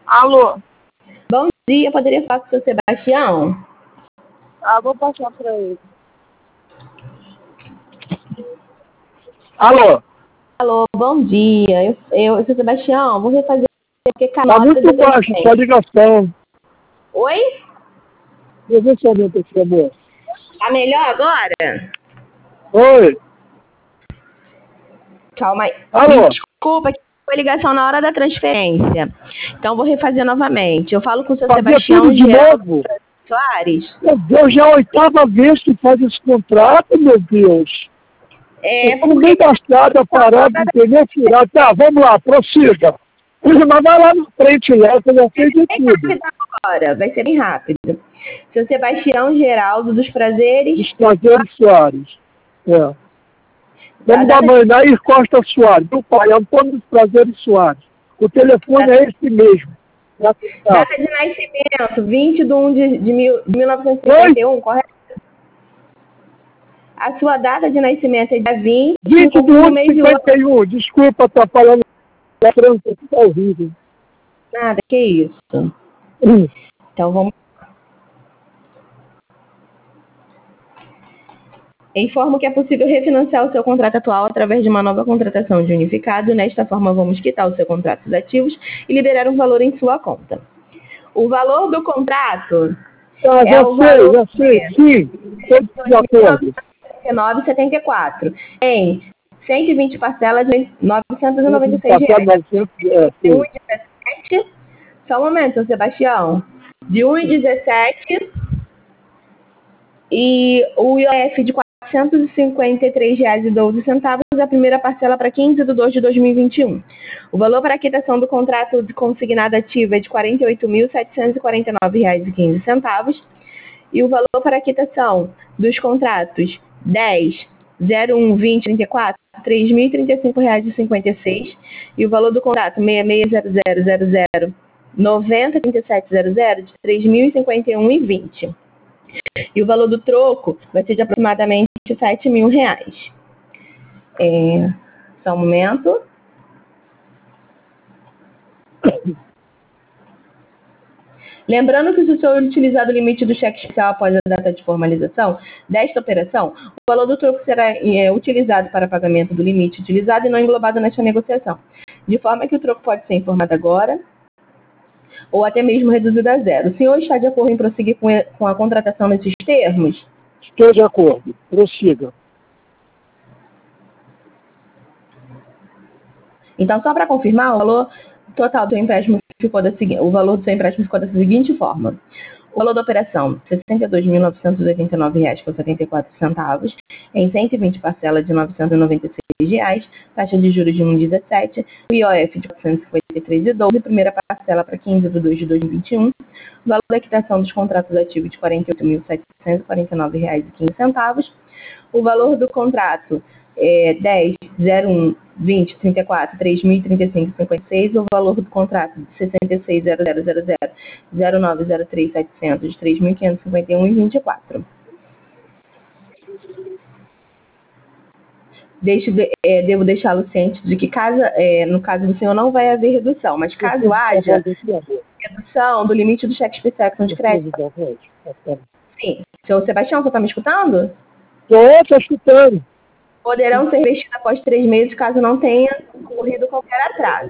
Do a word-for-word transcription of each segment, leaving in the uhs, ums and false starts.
Alô? Bom dia, poderia falar com o seu Sebastião? Ah, vou passar para ele. Alô? Alô, bom dia. Eu, eu seu Sebastião, vou refazer porque Tá canota muito do baixo, sua ligação. Oi? Eu vou saber, por favor. Tá melhor agora? Oi? Calma aí. Alô? Desculpa, que foi ligação na hora da transferência. Então vou refazer novamente. Eu falo com o seu Fazia Sebastião tudo de Geraldo novo? Soares. Meu Deus, já é a oitava vez que faz esse contrato, meu Deus. É, No meio da estrada, parado, pneu furado. Tá, vamos lá, prossiga. Mas vai lá na frente lá, que eu já fiz de bem tudo. rápido agora, vai ser bem rápido. Seu Sebastião Geraldo dos Prazeres. Dos Prazeres Soares. É. Vamos dar mãe Nair Costa Soares. Meu pai, Antônio dos Prazeres Soares. O telefone é esse mesmo. Já tá. Data de nascimento, vinte de um de, de, mil, de mil novecentos e cinquenta e um, correto? A sua data de nascimento é dia vinte, vinte de um do de mês de cinquenta e um. Desculpa estar falando da trança, tá horrível. Nada, que isso. Hum. Então vamos. Informo que é possível refinanciar o seu contrato atual através de uma nova contratação de unificado. Nesta forma, vamos quitar o seu contrato dos ativos e liberar um valor em sua conta. O valor do contrato Ah, é já o sei, valor já sei. Sim, estou de acordo. mil novecentos e nove vírgula setenta e quatro em cento e vinte parcelas de novecentos e noventa e seis reais. É, De um e dezessete, só um momento, Sebastião. De um e dezessete e o I O F de quatrocentos e cinquenta e três reais e doze centavos, a primeira parcela para quinze de dois de dois mil e vinte e um. O valor para a quitação do contrato de consignado ativo é de quarenta e oito mil setecentos e quarenta e nove reais e quinze centavos. E o valor para a quitação dos contratos dez, zero um, vinte, trinta e quatro, três mil e trinta e cinco reais e cinquenta e seis. E o valor do contrato seis seis zero zero zero zero, noventa, trinta e sete zero zero de três mil e cinquenta e um e vinte. E o valor do troco vai ser de aproximadamente sete mil reais. É, só um momento. Lembrando que se o senhor utilizar o limite do cheque especial após a data de formalização desta operação, o valor do troco será é, utilizado para pagamento do limite utilizado e não englobado nesta negociação. De forma que o troco pode ser informado agora ou até mesmo reduzido a zero. O senhor está de acordo em prosseguir com a, com a contratação nesses termos? Estou de acordo. Prossiga. Então, só para confirmar, o valor total do empréstimo ficou da seguinte, o valor do seu empréstimo ficou da seguinte forma. O valor da operação, sessenta e dois mil novecentos e oitenta e nove reais com setenta e quatro centavos, em cento e vinte parcelas de novecentos e noventa e seis reais, taxa de juros de um vírgula dezessete, o I O F de quatrocentos e cinquenta e três reais e doze, primeira parcela para quinze de dois de dois mil e vinte e um, o valor da quitação dos contratos ativos de quarenta e oito mil setecentos e quarenta e nove reais e quinze centavos, o valor do contrato é dez, zero um, vinte, trinta e quatro, três mil e trinta e cinco, cinquenta e seis, o valor do contrato de sessenta e seis, zero zero zero zero, zero nove zero três, setecentos, de três mil quinhentos e cinquenta e um e vinte e quatro. Deixo, é, devo deixá-lo ciente de que, caso, é, no caso do senhor, não vai haver redução, mas caso haja redução do limite do cheque especial de crédito. Sim. Senhor Sebastião, você está me escutando? Estou escutando. Poderão ser vestidos após três meses, caso não tenha ocorrido qualquer atraso.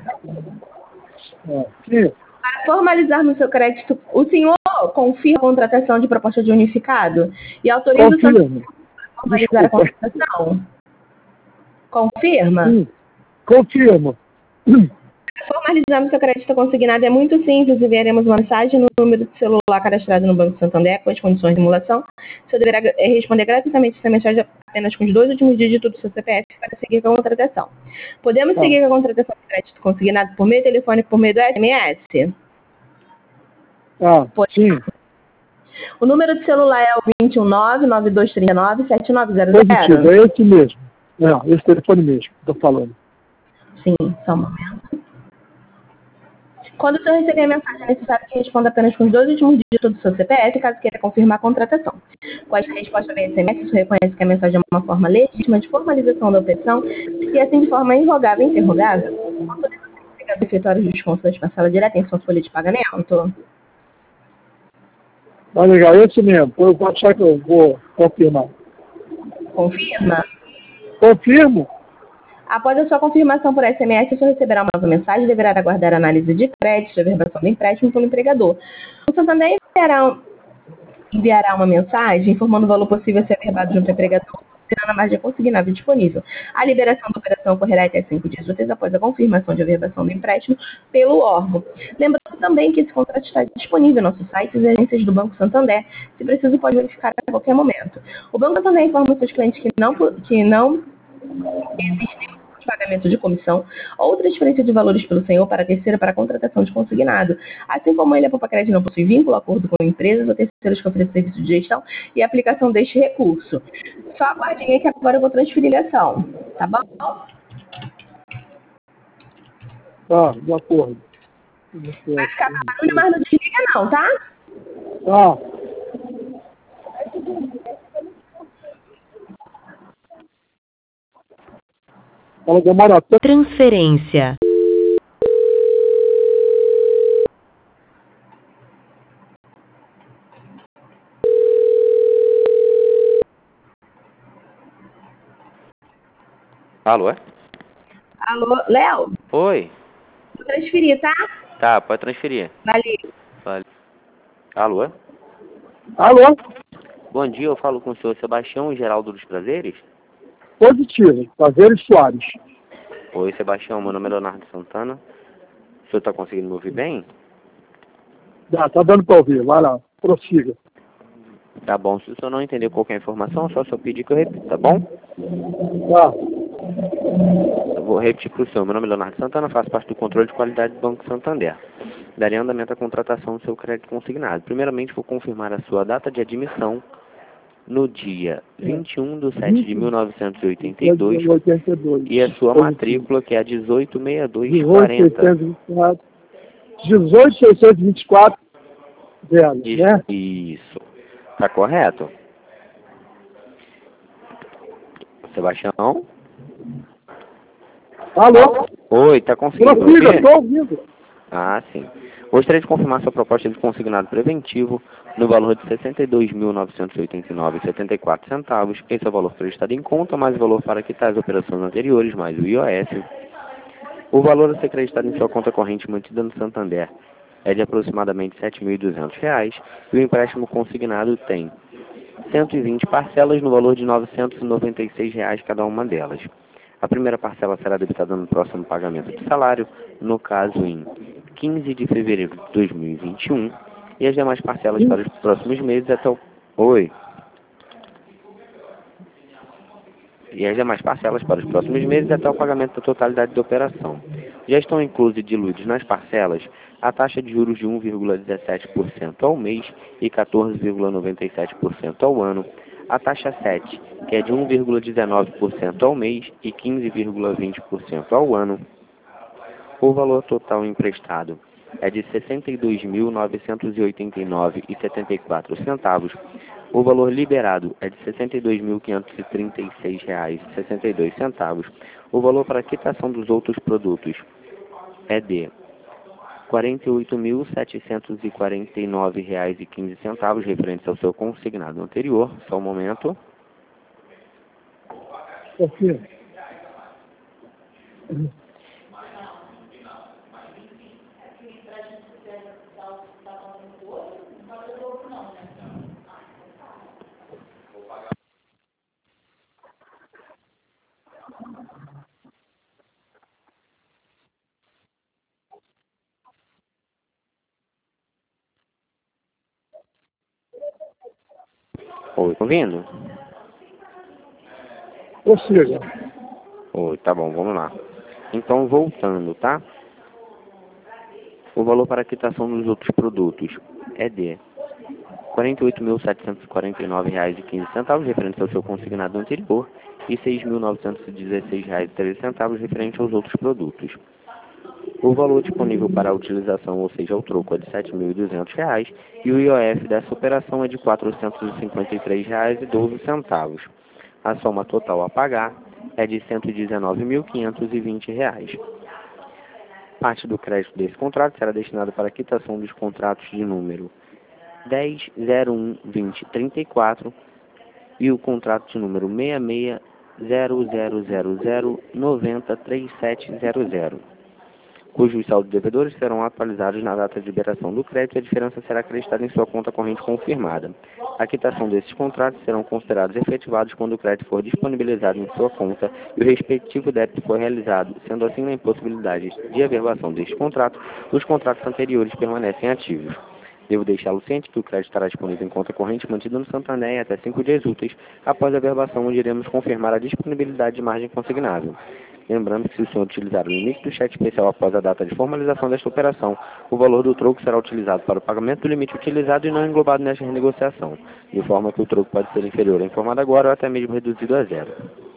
Sim. Para formalizarmos o seu crédito, o senhor confirma a contratação de proposta de unificado e autoriza o senhor a formalizar a contratação? Confirma? Sim. Confirma. Formalizarmos seu crédito consignado é muito simples. Enviaremos uma mensagem no número de celular cadastrado no Banco Santander com as condições de simulação. O senhor deverá responder gratuitamente essa mensagem apenas com os dois últimos dígitos do seu C P F para seguir com a contratação. Podemos ah. seguir com a contratação de crédito consignado por meio telefônico, por meio do S M S? Ah, Pode. Sim. O número de celular é o dois um nove, nove dois três nove, sete nove zero zero. Positivo, é esse mesmo. É, esse telefone mesmo, estou falando. Sim, só um momento. Quando o senhor receber a mensagem, é necessário que responda apenas com os dois últimos dígitos do seu C P F, caso queira confirmar a contratação. Com esta resposta via S M S, o senhor reconhece que a mensagem é uma forma legítima de formalização da operação e assim de forma irrogável e interrogável. deve efetuar os descontos das parcelas diretas em sua folha de pagamento? Tá legal, esse mesmo. Eu vou achar que eu vou confirmar. Confirma? Confirmo? Após a sua confirmação por S M S, o senhor receberá uma nova mensagem e deverá aguardar a análise de crédito, a averbação do empréstimo pelo empregador. O Santander enviará, enviará uma mensagem informando o valor possível a ser averbado junto ao empregador, considerando a margem consignável disponível. A liberação da operação ocorrerá até cinco dias úteis após a confirmação de averbação do empréstimo pelo órgão. Lembrando também que esse contrato está disponível no nosso site e nas agências do Banco Santander. Se preciso, pode verificar a qualquer momento. O Banco Santander informa os seus clientes que não, que não existe pagamento de comissão ou transferência de valores pelo senhor para terceira para a contratação de consignado, assim como ele, a Popacred, não possui vínculo, acordo com empresas ou terceiros que oferecem serviço de gestão e aplicação deste recurso. Só aguardem aí que agora eu vou transferir a ação, tá bom? Tá, de acordo. Vai ficar barulho, mas não desliga não, tá? Tá. Ela demora tanto. Transferência. Alô, é? Alô, Léo? Oi. Vou transferir, tá? Tá, pode transferir. Valeu. Vale. Alô, é? Alô? Bom dia, eu falo com o senhor Sebastião Geraldo dos Prazeres. Positivo. Prazeres Soares. Oi, Sebastião, meu nome é Leonardo Santana. O senhor está conseguindo me ouvir bem? Tá, tá dando para ouvir. Vai lá. Prossiga. Tá bom, se o senhor não entender qualquer informação, só só pedir que eu repita, tá bom? Tá. Eu vou repetir para o senhor. Meu nome é Leonardo Santana, faço parte do controle de qualidade do Banco Santander. Darei andamento à contratação do seu crédito consignado. Primeiramente, vou confirmar a sua data de admissão no dia vinte e um de setembro de mil novecentos e oitenta e dois e a sua matrícula, que é a dezoito sessenta e dois quarenta. dezoito seiscentos e vinte e quatro, zero, Isso, né? isso. Tá correto? Sebastião? Alô? Oi, tá conseguindo me Prossiga, ouvir? estou ouvindo. Ah, sim. Gostaria de confirmar sua proposta de consignado preventivo no valor de sessenta e dois mil novecentos e oitenta e nove reais e setenta e quatro centavos. Esse é o valor prestado em conta, mais o valor para quitar as operações anteriores, mais o I O S. O valor a ser acreditado em sua conta corrente mantida no Santander é de aproximadamente sete mil e duzentos reais e o empréstimo consignado tem cento e vinte parcelas no valor de novecentos e noventa e seis reais cada uma delas. A primeira parcela será debitada no próximo pagamento de salário, no caso em quinze de fevereiro de dois mil e vinte e um, e as demais parcelas para os próximos meses até o... Oi. E as demais parcelas para os próximos meses até o pagamento da totalidade da operação. Já estão inclusos e diluídos nas parcelas a taxa de juros de um vírgula dezessete por cento ao mês e quatorze vírgula noventa e sete por cento ao ano, a taxa sete, que é de um vírgula dezenove por cento ao mês e quinze vírgula vinte por cento ao ano. O valor total emprestado é de sessenta e dois mil novecentos e oitenta e nove reais e setenta e quatro centavos. O valor liberado é de sessenta e dois mil quinhentos e trinta e seis reais e sessenta e dois centavos. O valor para quitação dos outros produtos é de quarenta e oito mil setecentos e quarenta e nove reais e quinze centavos, referentes ao seu consignado anterior. Só um momento. Prossiga. Oi, tá ouvindo? Prossiga. Oi, tá bom, vamos lá. Então, voltando, tá? O valor para a quitação dos outros produtos é de quarenta e oito mil setecentos e quarenta e nove reais e quinze centavos, referente ao seu consignado anterior, e seis mil novecentos e dezesseis reais e treze centavos, referente aos outros produtos. O valor disponível para a utilização, ou seja, o troco, é de sete mil e duzentos reais e o I O F dessa operação é de quatrocentos e cinquenta e três reais e doze centavos. A soma total a pagar é de cento e dezenove mil quinhentos e vinte reais. Parte do crédito desse contrato será destinada para a quitação dos contratos de número dez zero um vinte trinta e quatro e o contrato de número seis seis zero zero zero zero noventa trinta e sete zero zero, cujos saldos devedores serão atualizados na data de liberação do crédito e a diferença será acreditada em sua conta corrente confirmada. A quitação desses contratos serão considerados efetivados quando o crédito for disponibilizado em sua conta e o respectivo débito for realizado, sendo assim na impossibilidade de averbação deste contrato, os contratos anteriores permanecem ativos. Devo deixá-lo ciente que o crédito estará disponível em conta corrente mantida no Santander em até cinco dias úteis após a averbação, onde iremos confirmar a disponibilidade de margem consignável. Lembrando que se o senhor utilizar o limite do cheque especial após a data de formalização desta operação, o valor do troco será utilizado para o pagamento do limite utilizado e não englobado nesta renegociação, de forma que o troco pode ser inferior ao informado agora ou até mesmo reduzido a zero.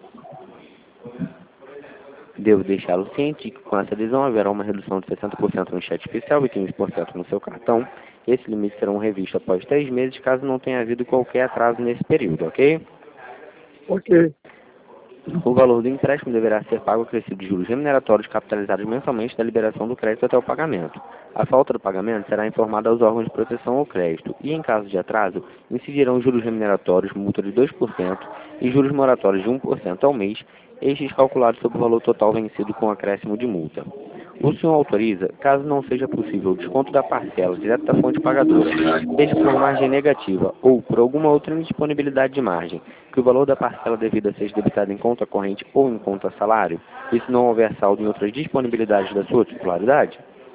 Devo deixá-lo ciente que com essa adesão haverá uma redução de sessenta por cento no cheque especial e quinze por cento no seu cartão. Esse limite serão revistos após três meses, caso não tenha havido qualquer atraso nesse período, ok? Ok. O valor do empréstimo deverá ser pago acrescido de juros remuneratórios capitalizados mensalmente da liberação do crédito até o pagamento. A falta do pagamento será informada aos órgãos de proteção ao crédito e, em caso de atraso, incidirão juros remuneratórios, multa de dois por cento e juros moratórios de um por cento ao mês, estes calculados sobre o valor total vencido com acréscimo de multa. O senhor autoriza, caso não seja possível o desconto da parcela direto da fonte pagadora, seja por margem negativa ou por alguma outra indisponibilidade de margem, que o valor da parcela devida seja debitado em conta corrente ou em conta salário, e se não houver saldo em outras disponibilidades da sua titularidade?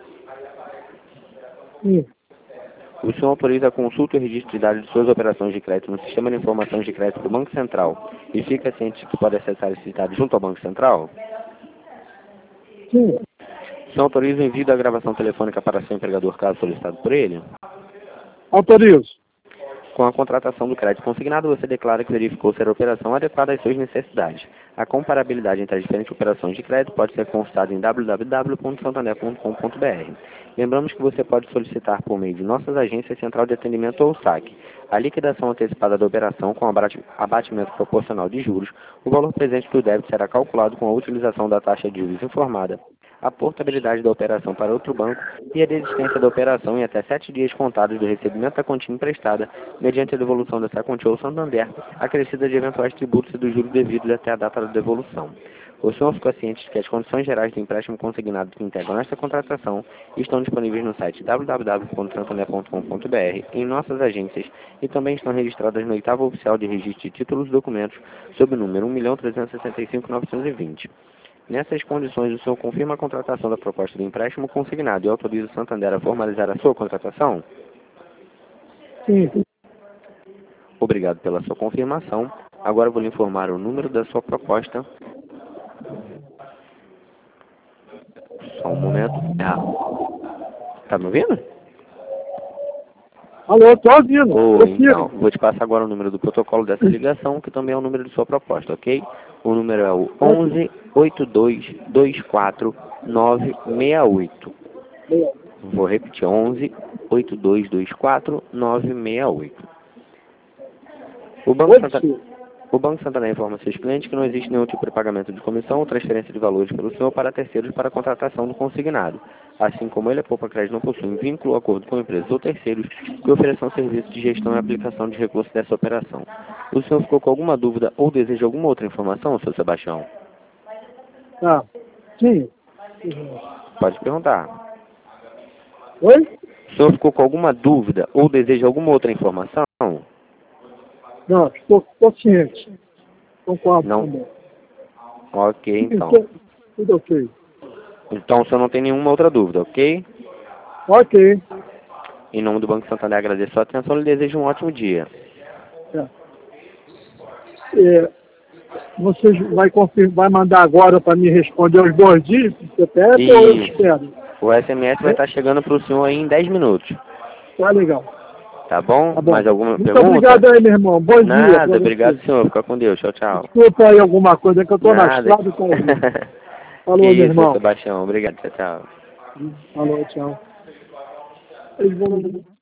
Sim. O senhor autoriza a consulta e registro de dados de suas operações de crédito no Sistema de Informações de Crédito do Banco Central e fica ciente que pode acessar esses dados junto ao Banco Central? Sim. O senhor autoriza o envio da gravação telefônica para seu empregador, caso solicitado por ele? Autorizo. Com a contratação do crédito consignado, você declara que verificou ser a operação adequada às suas necessidades. A comparabilidade entre as diferentes operações de crédito pode ser consultada em w w w ponto santander ponto com ponto b r. Lembramos que você pode solicitar por meio de nossas agências Central de Atendimento ou S A C a liquidação antecipada da operação com abatimento proporcional de juros. O valor presente do débito será calculado com a utilização da taxa de juros informada, a portabilidade da operação para outro banco e a desistência da operação em até sete dias contados do recebimento da quantia emprestada, mediante a devolução dessa quantia ao Santander, acrescida de eventuais tributos e dos juros devidos até a data da devolução. O senhor ficou ciente de que as condições gerais do empréstimo consignado que integram esta contratação estão disponíveis no site w w w ponto santander ponto com ponto b r, em nossas agências, e também estão registradas no oitavo oficial de registro de títulos e documentos, sob o número um milhão trezentos e sessenta e cinco mil novecentos e vinte. Nessas condições, o senhor confirma a contratação da proposta de empréstimo consignado e autoriza o Santander a formalizar a sua contratação? Sim. Obrigado pela sua confirmação. Agora vou lhe informar o número da sua proposta. Só um momento. Ah. Tá me ouvindo? Alô, tô ouvindo. Oh, Eu então, fico. vou te passar agora o número do protocolo dessa ligação, que também é o número de sua proposta, ok? O número é o onze oito dois dois quatro nove seis oito. Vou repetir, onze oito dois dois quatro nove seis oito. O Banco Santander... O Banco Santander informa seus clientes que não existe nenhum tipo de pagamento de comissão ou transferência de valores pelo senhor para terceiros para a contratação do consignado. Assim como ele, a Poupa Crédito não possui um vínculo ou acordo com empresas ou terceiros que ofereçam serviços de gestão e aplicação de recursos dessa operação. O senhor ficou com alguma dúvida ou deseja alguma outra informação, senhor Sebastião? Ah, sim. Pode perguntar. Oi? O senhor ficou com alguma dúvida ou deseja alguma outra informação? Não, estou, estou ciente. Concordo Não. também. Ok, então. Tudo, tudo ok. Então o senhor não tem nenhuma outra dúvida, ok? Ok. Em nome do Banco Santander, agradeço a sua atenção e lhe desejo um ótimo dia. É. É, você vai, confirmar, vai mandar agora para me responder os dois dias do C P F ou eu espero? O S M S vai estar chegando para o senhor aí em dez minutos. Tá legal. Tá bom? Tá bom. Mais alguma Muito pergunta? obrigado aí, meu irmão. Bom Nada, dia. Nada, obrigado, senhor. Fica com Deus. Tchau, tchau. Desculpa aí alguma coisa que eu tô Nada. na estrada. Tá aí. Falou, que meu isso, irmão. Sebastião. Obrigado. Tchau, tchau. Falou, tchau. Eles vão...